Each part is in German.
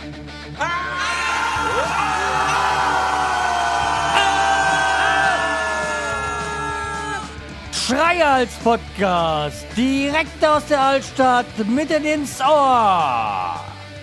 Schreihals-Podcast, direkt aus der Altstadt, mitten ins Ohr.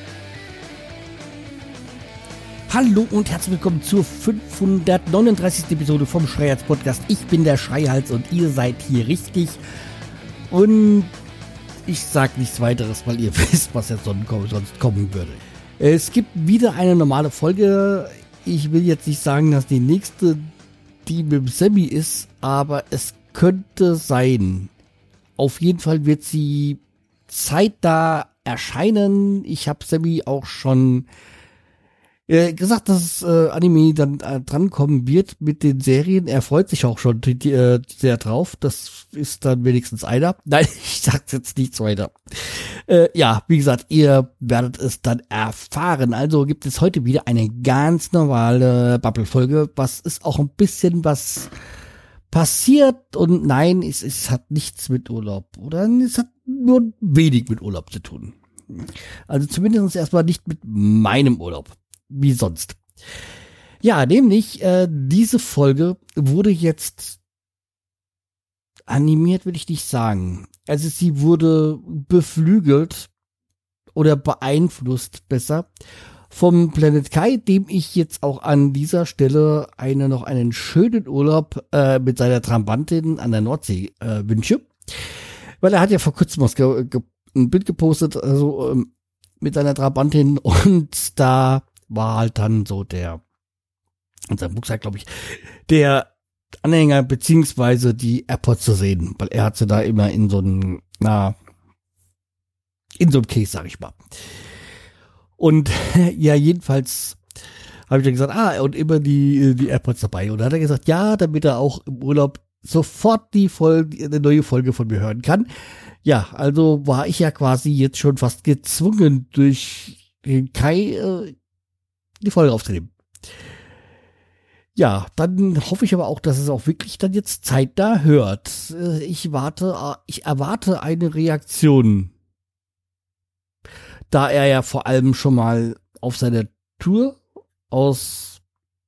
Hallo und herzlich willkommen zur 539. Episode vom Schreihals-Podcast. Ich bin der Schreihals und ihr seid hier richtig. Und ich sag nichts weiteres, weil ihr wisst, was jetzt sonst kommen würde. Es gibt wieder eine normale Folge. Ich will jetzt nicht sagen, dass die nächste die mit dem Sammy ist, aber es könnte sein. Auf jeden Fall wird sie zeitnah erscheinen. Ich habe Sammy auch schon gesagt, dass Anime dann drankommen wird mit den Serien. Er freut sich auch schon sehr drauf. Das ist dann wenigstens einer. Nein, ich sage jetzt nichts weiter. Ja, wie gesagt, ihr werdet es dann erfahren. Also gibt es heute wieder eine ganz normale Bubble-Folge. Was ist auch ein bisschen was passiert. Und nein, es hat nichts mit Urlaub. Oder es hat nur wenig mit Urlaub zu tun. Also zumindest erstmal nicht mit meinem Urlaub. Wie sonst. Ja, nämlich diese Folge wurde jetzt animiert, will ich nicht sagen. Also sie wurde beflügelt oder beeinflusst besser vom Planet Kai, dem ich jetzt auch an dieser Stelle noch einen schönen Urlaub mit seiner Trabantin an der Nordsee wünsche. Weil er hat ja vor kurzem ein Bild gepostet, also mit seiner Trabantin, und da war halt dann so in seinem Rucksack, glaube ich, der Anhänger beziehungsweise die AirPods zu sehen, weil er hat sie da immer in so einem Case, sag ich mal. Und ja, jedenfalls habe ich dann gesagt, und immer die AirPods dabei. Und dann hat er gesagt, ja, damit er auch im Urlaub sofort eine neue Folge von mir hören kann. Ja, also war ich ja quasi jetzt schon fast gezwungen, durch den Kai die Folge aufzunehmen. Ja, dann hoffe ich aber auch, dass es auch wirklich dann jetzt zeitnah hört. Ich erwarte eine Reaktion. Da er ja vor allem schon mal auf seiner Tour aus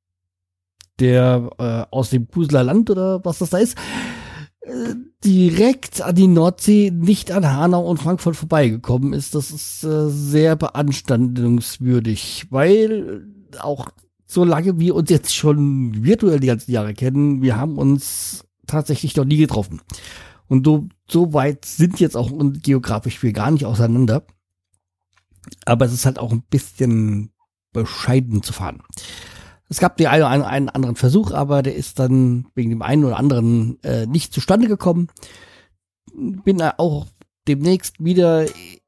dem Puseler Land oder was das da ist, direkt an die Nordsee, nicht an Hanau und Frankfurt vorbeigekommen ist. Das ist sehr beanstandungswürdig, weil auch so lange wir uns jetzt schon virtuell die ganzen Jahre kennen, wir haben uns tatsächlich noch nie getroffen. Und so weit sind jetzt auch geografisch wir gar nicht auseinander. Aber es ist halt auch ein bisschen bescheiden zu fahren. Es gab den einen anderen Versuch, aber der ist dann wegen dem einen oder anderen nicht zustande gekommen. Bin auch demnächst wieder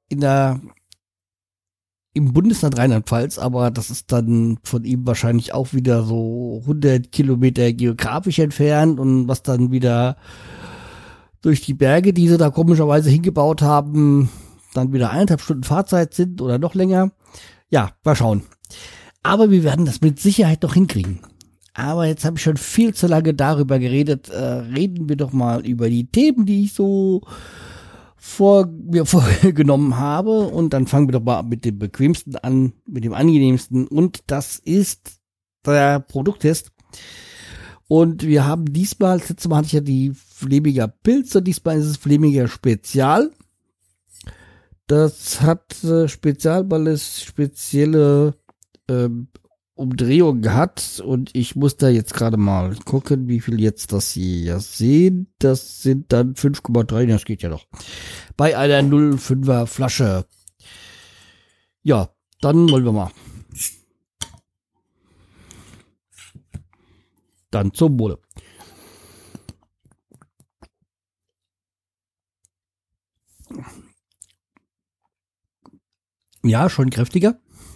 im Bundesland Rheinland-Pfalz, aber das ist dann von ihm wahrscheinlich auch wieder so 100 Kilometer geografisch entfernt, und was dann wieder durch die Berge, die sie da komischerweise hingebaut haben, dann wieder 1,5 Stunden Fahrzeit sind oder noch länger. Ja, mal schauen. Aber wir werden das mit Sicherheit noch hinkriegen. Aber jetzt habe ich schon viel zu lange darüber geredet. Reden wir doch mal über die Themen, die ich so mir vorgenommen habe. Und dann fangen wir doch mal mit dem bequemsten an, mit dem angenehmsten. Und das ist der Produkttest. Und wir haben diesmal, das letzte Mal hatte ich ja die Fleminger Pilz, und diesmal ist es Fleminger Spezial. Das hat Spezial, weil es spezielle Umdrehungen hat, und ich muss da jetzt gerade mal gucken, wie viel jetzt das hier sehen. Das sind dann 5,3, das geht ja noch. Bei einer 0,5er Flasche. Ja, dann wollen wir mal. Dann zum Wohle. Ja, schon kräftiger.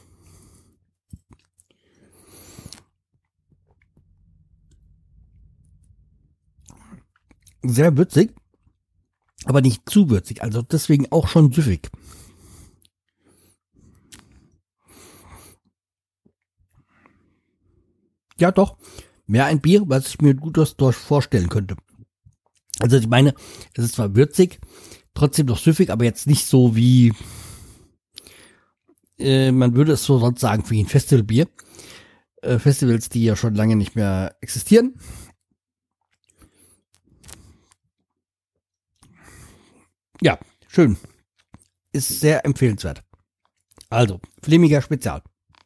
Sehr würzig, aber nicht zu würzig, also deswegen auch schon süffig. Ja, doch, mehr ein Bier, was ich mir gut vorstellen könnte. Also ich meine, es ist zwar würzig, trotzdem noch süffig, aber jetzt nicht so wie Man würde es so sonst sagen wie ein Festivalbier. Festivals, die ja schon lange nicht mehr existieren. Ja, schön. Ist sehr empfehlenswert. Also, Flemiger Spezial.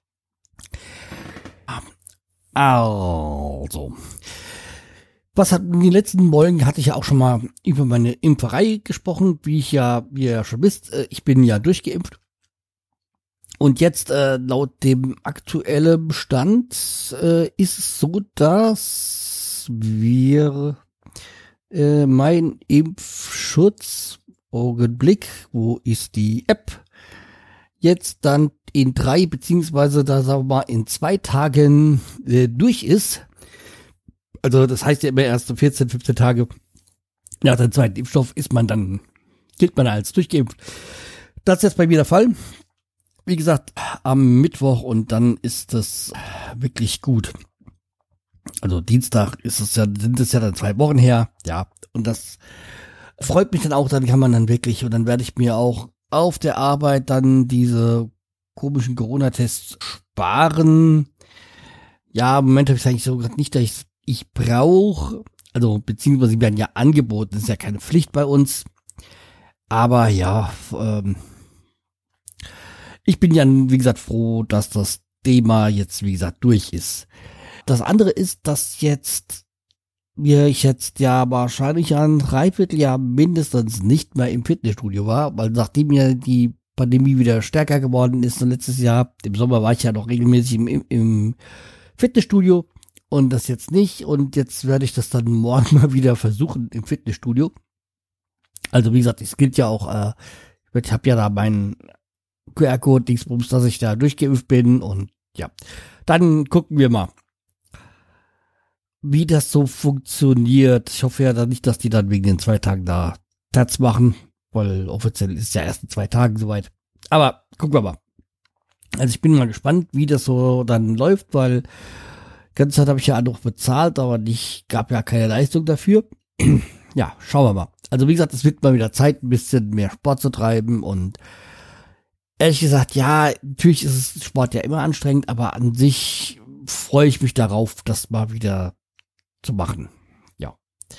Also, was hat in den letzten Folgen hatte ich ja auch schon mal über meine Impferei gesprochen, wie ihr ja schon wisst, ich bin ja durchgeimpft. Und jetzt laut dem aktuellen Stand ist es so, dass wir mein Impfschutz, Augenblick, wo ist die App, jetzt dann in 3 beziehungsweise da sagen wir mal in 2 Tagen durch ist. Also das heißt ja immer erst so 14, 15 Tage nach dem zweiten Impfstoff gilt man als durchgeimpft. Das ist jetzt bei mir der Fall. Wie gesagt, am Mittwoch, und dann ist das wirklich gut. Also Dienstag sind es ja dann 2 Wochen her. Ja, und das freut mich dann auch, dann kann man dann wirklich, und dann werde ich mir auch auf der Arbeit dann diese komischen Corona-Tests sparen. Ja, im Moment habe ich es eigentlich so gesagt nicht, dass ich brauche, also beziehungsweise sie werden ja angeboten, das ist ja keine Pflicht bei uns. Aber ja, ich bin ja, wie gesagt, froh, dass das Thema jetzt, wie gesagt, durch ist. Das andere ist, dass ich jetzt ja wahrscheinlich ein Dreivierteljahr mindestens nicht mehr im Fitnessstudio war, weil nachdem ja die Pandemie wieder stärker geworden ist, und letztes Jahr, im Sommer war ich ja noch regelmäßig im Fitnessstudio und das jetzt nicht, und jetzt werde ich das dann morgen mal wieder versuchen im Fitnessstudio. Also wie gesagt, es gilt ja auch, ich habe ja da meinen QR-Code, Dingsbums, dass ich da durchgeimpft bin, und ja, dann gucken wir mal, wie das so funktioniert. Ich hoffe ja dann nicht, dass die dann wegen den 2 Tagen da Tats machen, weil offiziell ist ja erst in 2 Tagen soweit. Aber gucken wir mal. Also ich bin mal gespannt, wie das so dann läuft, weil ganze Zeit habe ich ja auch noch bezahlt, aber gab ja keine Leistung dafür. Ja, schauen wir mal. Also wie gesagt, es wird mal wieder Zeit, ein bisschen mehr Sport zu treiben, und ehrlich gesagt, ja, natürlich ist Sport ja immer anstrengend, aber an sich freue ich mich darauf, das mal wieder zu machen. Ja.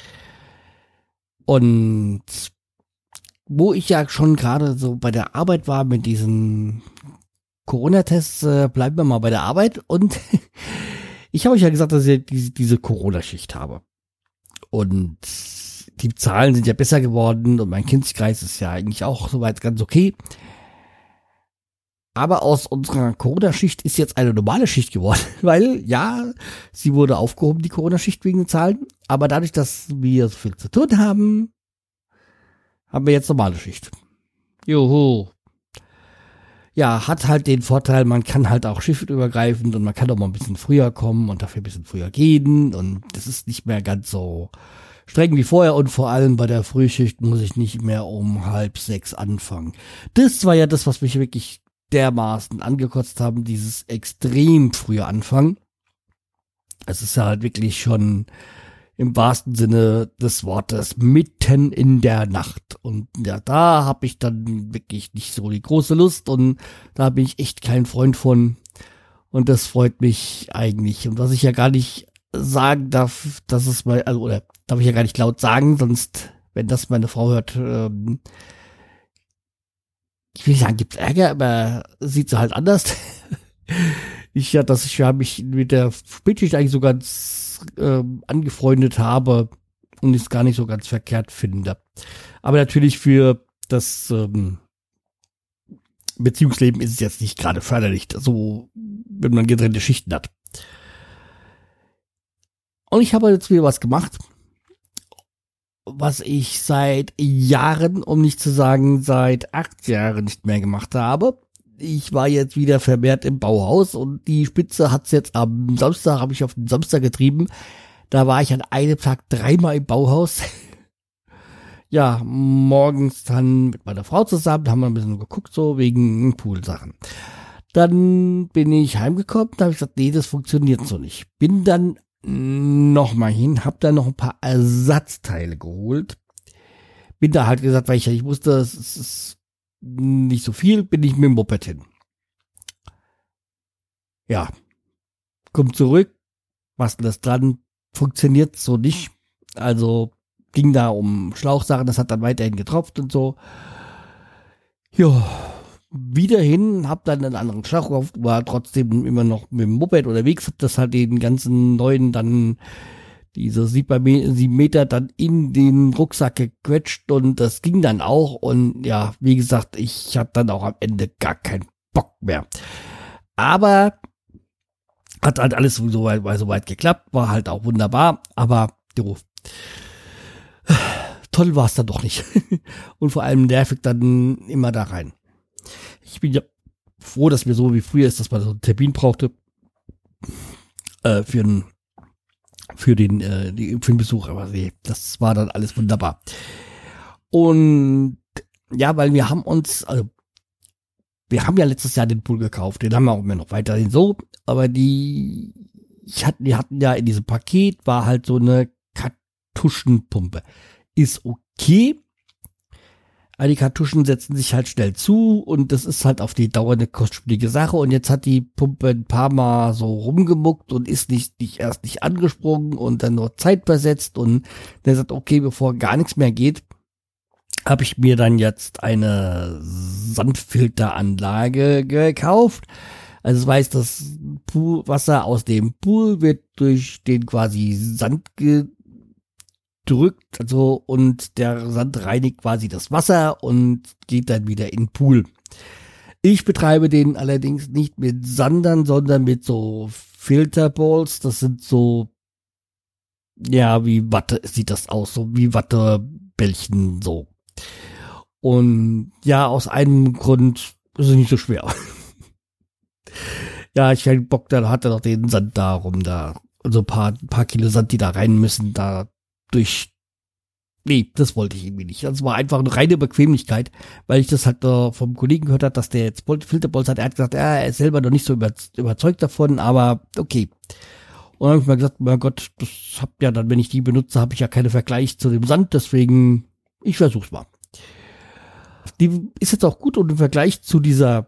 Und wo ich ja schon gerade so bei der Arbeit war mit diesen Corona-Tests, bleiben wir mal bei der Arbeit, und ich habe euch ja gesagt, dass ich diese Corona-Schicht habe. Und die Zahlen sind ja besser geworden und mein Kindskreis ist ja eigentlich auch soweit ganz okay. Aber aus unserer Corona-Schicht ist jetzt eine normale Schicht geworden, weil ja, sie wurde aufgehoben, die Corona-Schicht wegen den Zahlen, aber dadurch, dass wir so viel zu tun haben, haben wir jetzt normale Schicht. Juhu. Ja, hat halt den Vorteil, man kann halt auch schichtübergreifend und man kann auch mal ein bisschen früher kommen und dafür ein bisschen früher gehen, und das ist nicht mehr ganz so streng wie vorher, und vor allem bei der Frühschicht muss ich nicht mehr um 5:30 anfangen. Das war ja das, was mich wirklich dermaßen angekotzt haben, dieses extrem frühe Anfangen. Es ist ja halt wirklich schon im wahrsten Sinne des Wortes mitten in der Nacht. Und ja, da habe ich dann wirklich nicht so die große Lust, und da bin ich echt kein Freund von. Und das freut mich eigentlich. Und was ich ja gar nicht sagen darf, dass es mal, also, oder darf ich ja gar nicht laut sagen, sonst, wenn das meine Frau hört, ich will nicht sagen, gibt's Ärger, aber sieht sie halt anders. Ich habe mich mit der Spätschicht eigentlich so ganz angefreundet habe und es gar nicht so ganz verkehrt finde. Aber natürlich für das Beziehungsleben ist es jetzt nicht gerade förderlich, so wenn man getrennte Schichten hat. Und ich habe jetzt wieder was gemacht, was ich seit Jahren, um nicht zu sagen seit 8 Jahren nicht mehr gemacht habe. Ich war jetzt wieder vermehrt im Bauhaus, und die Spitze hat's jetzt am Samstag, habe ich auf den Samstag getrieben. Da war ich an einem Tag 3-mal im Bauhaus. Ja, morgens dann mit meiner Frau zusammen, haben wir ein bisschen geguckt, so wegen Poolsachen. Dann bin ich heimgekommen, da habe ich gesagt, nee, das funktioniert so nicht. Bin dann nochmal hin, hab da noch ein paar Ersatzteile geholt. Bin da halt gesagt, weil ich wusste, es ist nicht so viel, bin ich mit dem Moped hin. ja, kommt zurück, was denn das dran, funktioniert so nicht. Also ging da um Schlauchsachen, das hat dann weiterhin getropft und so. Ja, wieder hin, hab dann einen anderen Schlauch gekauft, war trotzdem immer noch mit dem Moped unterwegs, hab das halt den ganzen neuen dann diese 7 Meter dann in den Rucksack gequetscht und das ging dann auch und ja, wie gesagt, ich hatte dann auch am Ende gar keinen Bock mehr. Aber hat halt alles soweit geklappt, war halt auch wunderbar, aber jo, toll war es dann doch nicht. Und vor allem nervig dann immer da rein. Ich bin ja froh, dass mir so wie früher ist, dass man so einen Termin brauchte für den Besuch, aber nee, das war dann alles wunderbar. Und ja, weil wir haben ja letztes Jahr den Pool gekauft, den haben wir auch immer noch weiterhin so, aber die hatten ja in diesem Paket war halt so eine Kartuschenpumpe. Ist okay, aber die Kartuschen setzen sich halt schnell zu und das ist halt auf die Dauer eine kostspielige Sache und jetzt hat die Pumpe ein paar Mal so rumgemuckt und ist erst nicht angesprungen und dann nur zeitversetzt und der sagt, okay, bevor gar nichts mehr geht, habe ich mir dann jetzt eine Sandfilteranlage gekauft. Also das heißt, das Wasser aus dem Pool wird durch den quasi Sand drückt, also und der Sand reinigt quasi das Wasser und geht dann wieder in den Pool. Ich betreibe den allerdings nicht mit Sandern, sondern mit so Filterballs. Das sind so, ja, wie Watte sieht das aus, so wie Wattebällchen so. Und ja, aus einem Grund ist es nicht so schwer. Ja, ich hatte Bock, dann hatte noch den Sand da rum, da, also ein paar Kilo Sand, die da rein müssen, da nee, das wollte ich irgendwie nicht. Das war einfach eine reine Bequemlichkeit, weil ich das halt vom Kollegen gehört habe, dass der jetzt Filterbolz hat. Er hat gesagt, er ist selber noch nicht so überzeugt davon, aber okay. Und dann habe ich mal gesagt, mein Gott, das hab ja dann, wenn ich die benutze, habe ich ja keinen Vergleich zu dem Sand, deswegen, ich versuch's mal. Die ist jetzt auch gut und im Vergleich zu dieser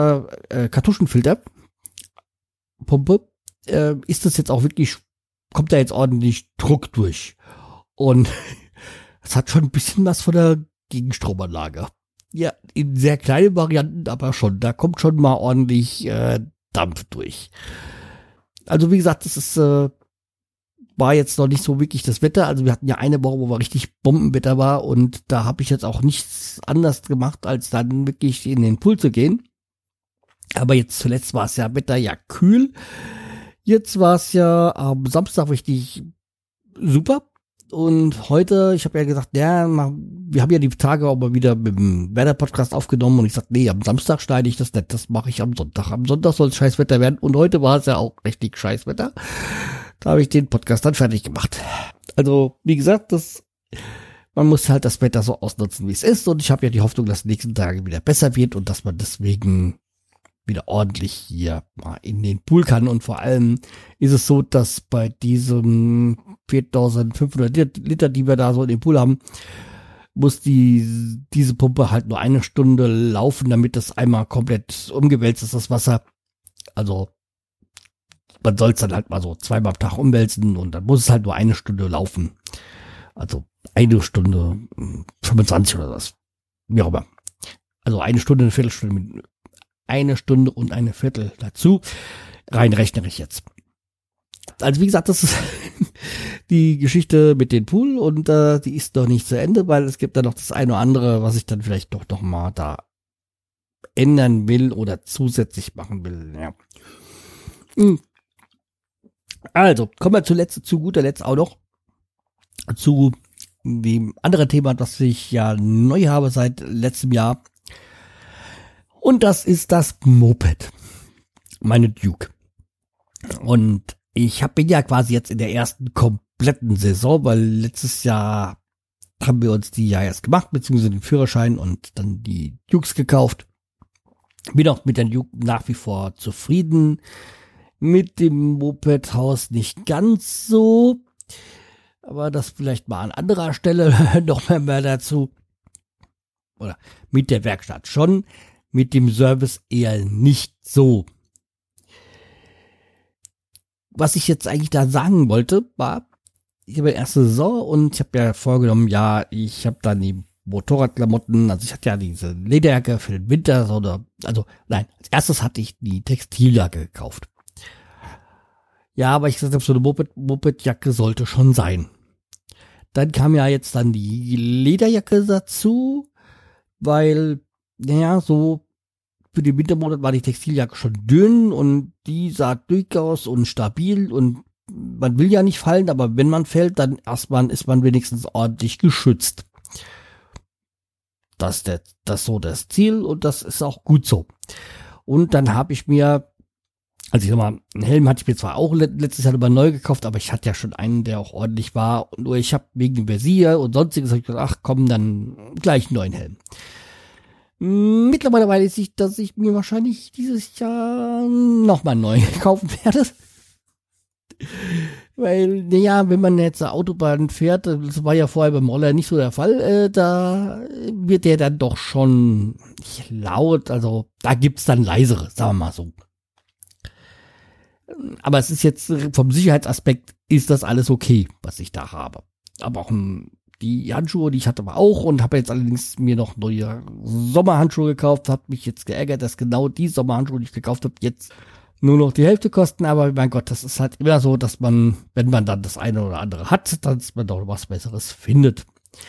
Kartuschenfilterpumpe ist das jetzt auch wirklich, kommt da jetzt ordentlich Druck durch. Und es hat schon ein bisschen was von der Gegenstromanlage. Ja, in sehr kleinen Varianten, aber schon. Da kommt schon mal ordentlich Dampf durch. Also wie gesagt, das ist war jetzt noch nicht so wirklich das Wetter. Also wir hatten ja eine Woche, wo richtig Bombenwetter war und da habe ich jetzt auch nichts anders gemacht, als dann wirklich in den Pool zu gehen. Aber jetzt zuletzt war es ja Wetter ja kühl. Jetzt war es ja am Samstag richtig super. Und heute, ich habe ja gesagt, ja, wir haben ja die Tage auch mal wieder mit dem Wetter-Podcast aufgenommen und ich sagte, nee, am Samstag schneide ich das nicht, das mache ich am Sonntag. Am Sonntag soll es Scheißwetter werden und heute war es ja auch richtig Scheißwetter. Da habe ich den Podcast dann fertig gemacht. Also, wie gesagt, man muss halt das Wetter so ausnutzen, wie es ist und ich habe ja die Hoffnung, dass die nächsten Tage wieder besser wird und dass man deswegen wieder ordentlich hier mal in den Pool kann. Und vor allem ist es so, dass bei diesem 4500 Liter, die wir da so in dem Pool haben, muss diese Pumpe halt nur 1 Stunde laufen, damit das einmal komplett umgewälzt ist, das Wasser. Also man soll es dann halt mal so 2-mal am Tag umwälzen und dann muss es halt nur 1 Stunde laufen. Also 1 Stunde 25 oder was. Wie auch immer. Also 1 Stunde, eine Viertelstunde 1 Stunde und eine Viertel dazu. Rein rechnerisch jetzt. Also wie gesagt, das ist die Geschichte mit dem Pool und die ist noch nicht zu Ende, weil es gibt da noch das eine oder andere, was ich dann vielleicht doch noch mal da ändern will oder zusätzlich machen will. Ja. Also, kommen wir zu guter Letzt auch noch zu dem anderen Thema, das ich ja neu habe seit letztem Jahr. Und das ist das Moped. Meine Duke. Und ich bin ja quasi jetzt in der ersten kompletten Saison, weil letztes Jahr haben wir uns die ja erst gemacht, beziehungsweise den Führerschein und dann die Dukes gekauft. Bin auch mit der Duke nach wie vor zufrieden. Mit dem Mopedhaus nicht ganz so. Aber das vielleicht mal an anderer Stelle noch mehr dazu. Oder mit der Werkstatt schon. Mit dem Service eher nicht so. was ich jetzt eigentlich da sagen wollte, war, ich habe die erste Saison und ich habe ja vorgenommen, ja, ich habe dann die Motorradklamotten, also ich hatte ja diese Lederjacke für den Winter, nein, als erstes hatte ich die Textiljacke gekauft. Ja, aber ich gesagt habe, so eine Mopedjacke sollte schon sein. Dann kam ja jetzt dann die Lederjacke dazu, weil, naja, so für den Wintermonat war die Textiljacke schon dünn und die sah durchaus und stabil und man will ja nicht fallen, aber wenn man fällt, dann erstmal ist man wenigstens ordentlich geschützt. Das ist so das Ziel und das ist auch gut so. Und dann habe ich mir, also ich sag mal, einen Helm hatte ich mir zwar auch letztes Jahr über neu gekauft, aber ich hatte ja schon einen, der auch ordentlich war. Nur ich habe wegen dem Visier und sonstiges hab ich gesagt, ach komm, dann gleich einen neuen Helm. Mittlerweile weiß ich, dass ich mir wahrscheinlich dieses Jahr nochmal einen neuen kaufen werde. Weil, naja, wenn man jetzt eine Autobahn fährt, das war ja vorher beim Roller nicht so der Fall, da wird der dann doch schon nicht laut, also da gibt's dann leisere, sagen wir mal so. Aber es ist jetzt vom Sicherheitsaspekt ist das alles okay, was ich da habe. Aber auch die Handschuhe, die ich hatte, war auch und habe jetzt allerdings mir noch neue Sommerhandschuhe gekauft, habe mich jetzt geärgert, dass genau die Sommerhandschuhe, die ich gekauft habe, jetzt nur noch die Hälfte kosten, aber mein Gott, das ist halt immer so, dass man, wenn man dann das eine oder andere hat, dass man doch was Besseres findet.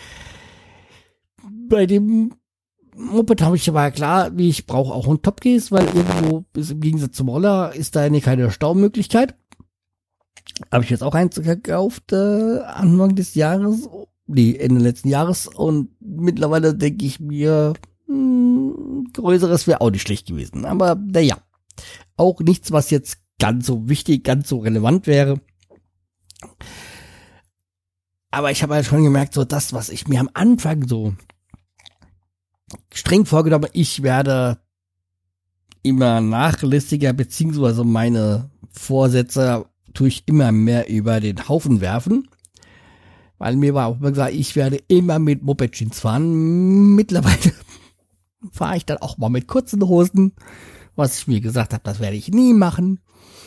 Bei dem Moped habe ich aber klar, wie ich brauche auch einen Topcase, weil irgendwo ist im Gegensatz zum Roller ist da keine Staumöglichkeit. Habe ich jetzt auch eins gekauft Anfang des Jahres, Ende letzten Jahres und mittlerweile denke ich mir, größeres wäre auch nicht schlecht gewesen, aber naja. Auch nichts, was jetzt ganz so wichtig, ganz so relevant wäre. Aber ich habe halt schon gemerkt, so das, was ich mir am Anfang so streng vorgenommen habe, ich werde immer nachlässiger, beziehungsweise meine Vorsätze tue ich immer mehr über den Haufen werfen. Weil mir war auch immer gesagt, ich werde immer mit Moped-Jeans fahren. Mittlerweile fahre ich dann auch mal mit kurzen Hosen. Was ich mir gesagt habe, das werde ich nie machen.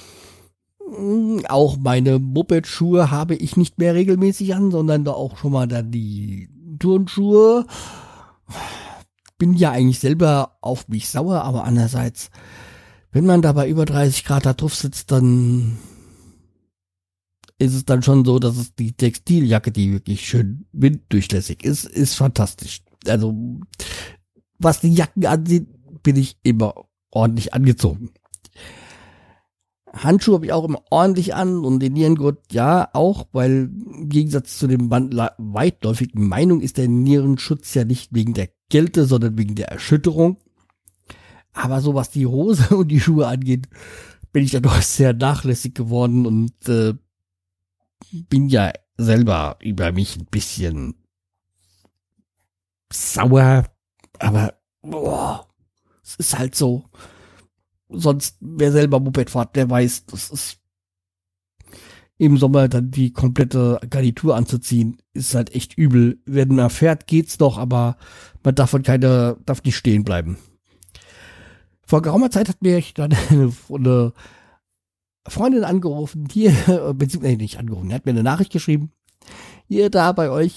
Auch meine Moped-Schuhe habe ich nicht mehr regelmäßig an, sondern da auch schon mal dann die Turnschuhe. Bin ja eigentlich selber auf mich sauer, aber andererseits, wenn man da bei über 30 Grad da drauf sitzt, dann ist es dann schon so, dass es die Textiljacke, die wirklich schön winddurchlässig ist fantastisch. Also, was die Jacken ansieht, bin ich immer ordentlich angezogen. Handschuhe habe ich auch immer ordentlich an und den Nierengurt ja auch, weil im Gegensatz zu dem weitläufigen Meinung ist der Nierenschutz ja nicht wegen der Kälte, sondern wegen der Erschütterung. Aber so was die Hose und die Schuhe angeht, bin ich dann doch sehr nachlässig geworden und bin ja selber über mich ein bisschen sauer, aber es ist halt so. Sonst, wer selber Moped fährt, der weiß, das ist im Sommer dann die komplette Garnitur anzuziehen, ist halt echt übel. Wenn man fährt, geht's noch, aber man darf nicht stehen bleiben. Vor geraumer Zeit hat mir dann eine Freundin angerufen, beziehungsweise nicht angerufen, die hat mir eine Nachricht geschrieben, hier da bei euch,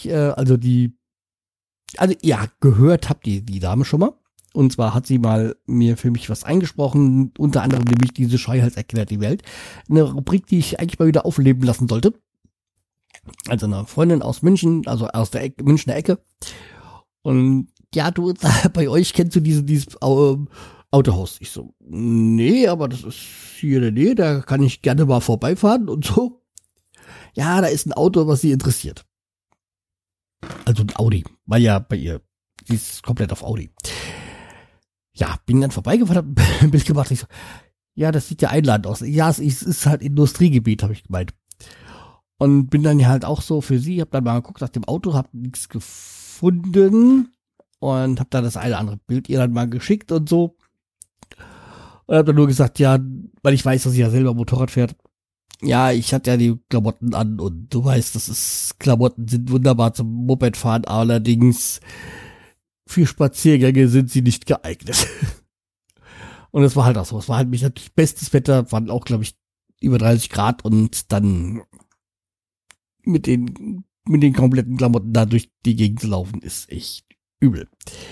gehört habt ihr die Dame schon mal. Und zwar hat sie mal für mich was eingesprochen, unter anderem nämlich diese Schreihals erklärt die Welt. Eine Rubrik, die ich eigentlich mal wieder aufleben lassen sollte. Also eine Freundin aus München, also aus der Münchner Ecke. Und ja, bei euch kennst du dieses Autohaus. Ich so, nee, aber das ist hier in der Nähe, da kann ich gerne mal vorbeifahren und so. Ja, da ist ein Auto, was sie interessiert. Also ein Audi, weil ja bei ihr, die ist komplett auf Audi. Ja, bin dann vorbeigefahren, hab ein Bild gemacht. Ich so, ja, das sieht ja einladend aus. Ja, es ist halt Industriegebiet, habe ich gemeint. Und bin dann halt auch so für sie, hab dann mal geguckt nach dem Auto, hab nichts gefunden und hab dann das eine oder andere Bild ihr dann mal geschickt und so. Und hab dann nur gesagt, ja, weil ich weiß, dass sie ja selber Motorrad fährt. Ja, ich hatte ja die Klamotten an und du weißt, Klamotten sind wunderbar zum Mopedfahren, allerdings für Spaziergänge sind sie nicht geeignet. Und es war halt auch so. Es war halt natürlich bestes Wetter, waren auch, glaube ich, über 30 Grad und dann mit den kompletten Klamotten da durch die Gegend zu laufen, ist echt übel.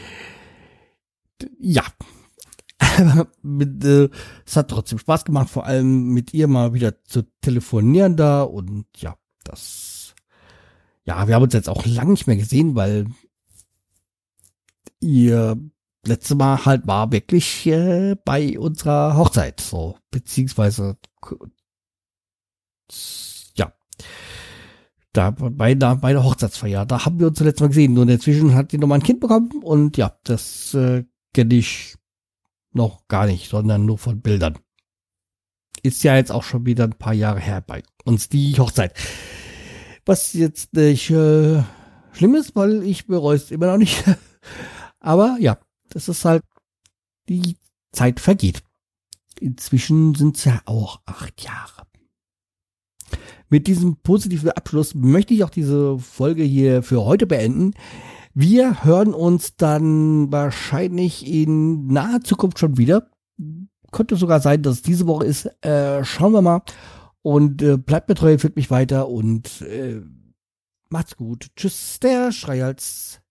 Ja. Aber es hat trotzdem Spaß gemacht, vor allem mit ihr mal wieder zu telefonieren da und ja, wir haben uns jetzt auch lange nicht mehr gesehen, weil ihr letzte Mal halt war wirklich bei unserer Hochzeit, so, beziehungsweise ja, da bei der Hochzeitsfeier, da haben wir uns zuletzt Mal gesehen und inzwischen hat sie nochmal ein Kind bekommen und ja, das kenne ich noch gar nicht, sondern nur von Bildern. Ist ja jetzt auch schon wieder ein paar Jahre her bei uns die Hochzeit. Was jetzt nicht schlimm ist, weil ich bereue es immer noch nicht. Aber ja, das ist halt, die Zeit vergeht. Inzwischen sind es ja auch 8 Jahre. Mit diesem positiven Abschluss möchte ich auch diese Folge hier für heute beenden. Wir hören uns dann wahrscheinlich in naher Zukunft schon wieder. Könnte sogar sein, dass es diese Woche ist. Schauen wir mal. Und bleibt mir treu, führt mich weiter und macht's gut. Tschüss, der Schreihals.